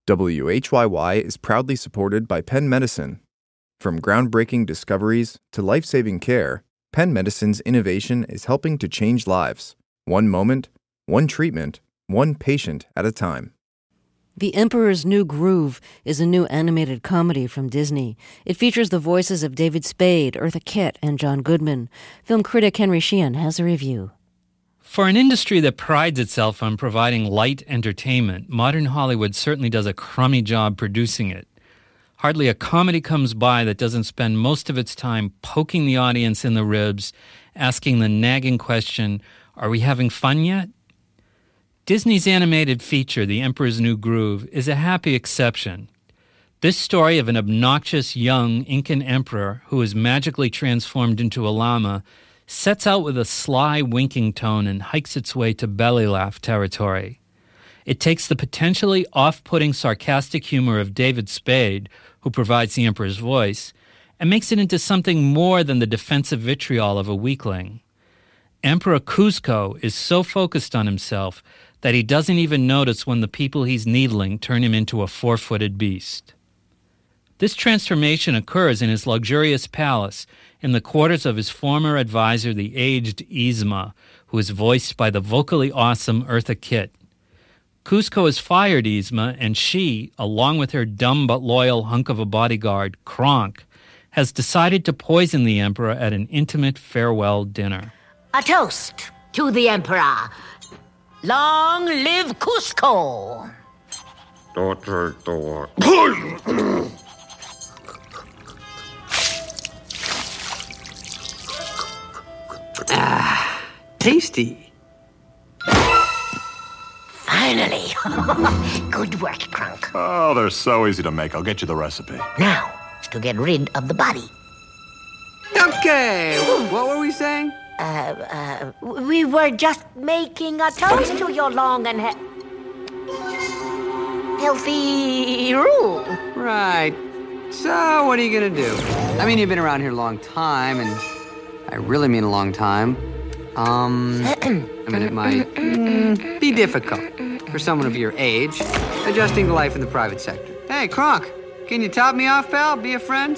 WHYY is proudly supported by Penn Medicine. From groundbreaking discoveries to life-saving care, Penn Medicine's innovation is helping to change lives. One moment, one treatment, one patient at a time. The Emperor's New Groove is a new animated comedy from Disney. It features the voices of David Spade, Eartha Kitt, and John Goodman. Film critic Henry Sheehan has a review. For an industry that prides itself on providing light entertainment, modern Hollywood certainly does a crummy job producing it. Hardly a comedy comes by that doesn't spend most of its time poking the audience in the ribs, asking the nagging question, are we having fun yet? Disney's animated feature, The Emperor's New Groove, is a happy exception. This story of an obnoxious young Incan emperor who is magically transformed into a llama sets out with a sly, winking tone and hikes its way to belly laugh territory. It takes the potentially off-putting sarcastic humor of David Spade, who provides the emperor's voice, and makes it into something more than the defensive vitriol of a weakling. Emperor Kuzco is so focused on himself that he doesn't even notice when the people he's needling turn him into a four-footed beast. This transformation occurs in his luxurious palace, in the quarters of his former advisor, the aged Yzma, who is voiced by the vocally awesome Eartha Kitt. Kuzco has fired Yzma, and she, along with her dumb but loyal hunk of a bodyguard, Kronk, has decided to poison the emperor at an intimate farewell dinner. A toast to the emperor. Long live Kuzco! Tasty. Finally. Good work, Kronk. Oh, they're so easy to make. I'll get you the recipe. Now, to get rid of the body. Okay, what were we saying? We were just making a toast to your long and healthy rule. Right. So, what are you gonna do? I mean, you've been around here a long time, and I really mean a long time. I mean, it might be difficult for someone of your age, adjusting to life in the private sector. Hey, Kronk, can you top me off, pal? Be a friend?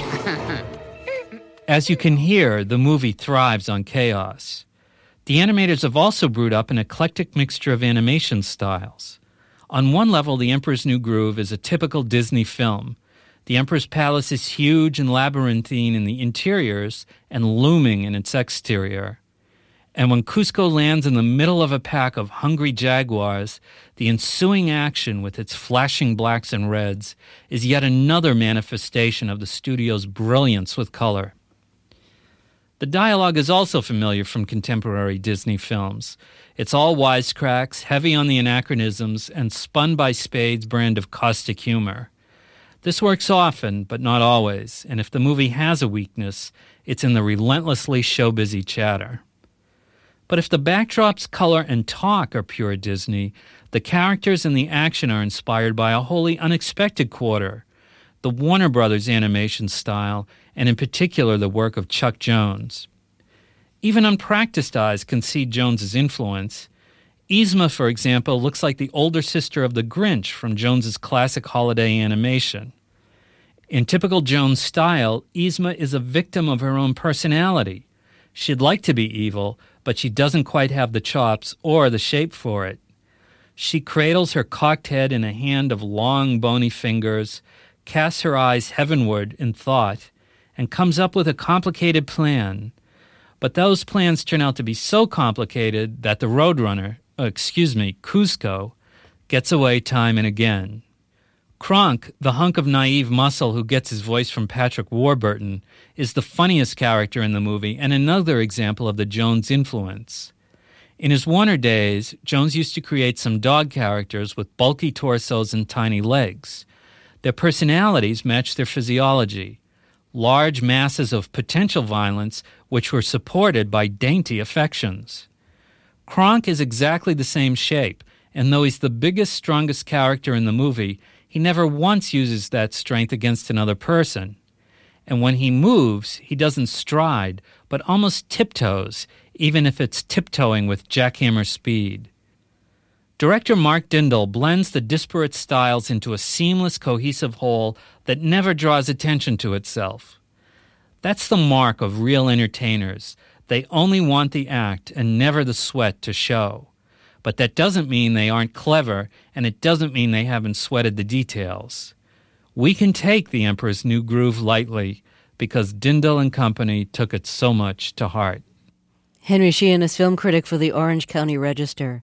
As you can hear, the movie thrives on chaos. The animators have also brewed up an eclectic mixture of animation styles. On one level, The Emperor's New Groove is a typical Disney film. The Emperor's Palace is huge and labyrinthine in the interiors and looming in its exterior. And when Kuzco lands in the middle of a pack of hungry jaguars, the ensuing action with its flashing blacks and reds is yet another manifestation of the studio's brilliance with color. The dialogue is also familiar from contemporary Disney films. It's all wisecracks, heavy on the anachronisms, and spun by Spade's brand of caustic humor. This works often, but not always, and if the movie has a weakness, it's in the relentlessly show-busy chatter. But if the backdrops, color, and talk are pure Disney, the characters and the action are inspired by a wholly unexpected quarter, the Warner Brothers animation style, and in particular the work of Chuck Jones. Even unpracticed eyes can see Jones's influence. Yzma, for example, looks like the older sister of the Grinch from Jones's classic holiday animation. In typical Jones style, Yzma is a victim of her own personality. She'd like to be evil, but she doesn't quite have the chops or the shape for it. She cradles her cocked head in a hand of long, bony fingers, casts her eyes heavenward in thought, and comes up with a complicated plan. But those plans turn out to be so complicated that the Roadrunner, Kuzco, gets away time and again. Kronk, the hunk of naive muscle who gets his voice from Patrick Warburton, is the funniest character in the movie and another example of the Jones influence. In his Warner days, Jones used to create some dog characters with bulky torsos and tiny legs. Their personalities matched their physiology. Large masses of potential violence which were supported by dainty affections. Kronk is exactly the same shape, and though he's the biggest, strongest character in the movie, he never once uses that strength against another person. And when he moves, he doesn't stride, but almost tiptoes, even if it's tiptoeing with jackhammer speed. Director Mark Dindal blends the disparate styles into a seamless, cohesive whole that never draws attention to itself. That's the mark of real entertainers. They only want the act and never the sweat to show. But that doesn't mean they aren't clever, and it doesn't mean they haven't sweated the details. We can take The Emperor's New Groove lightly because Dindal and company took it so much to heart. Henry Sheehan is film critic for the Orange County Register.